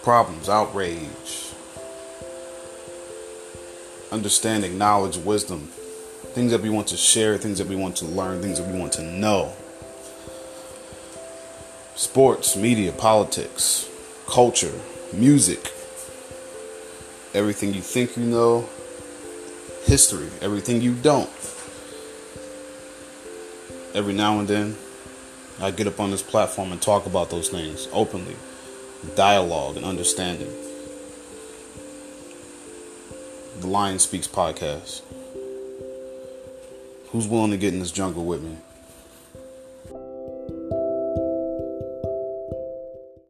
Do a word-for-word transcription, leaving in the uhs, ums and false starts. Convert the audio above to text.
problems, outrage, understanding, knowledge, wisdom, things that we want to share, things that we want to learn, things that we want to know. Sports, media, politics, culture, music, everything you think you know, history, everything you don't. Every now and then, I get up on this platform and talk about those things openly, dialogue and understanding. The Lion Speaks podcast. Who's willing to get in this jungle with me?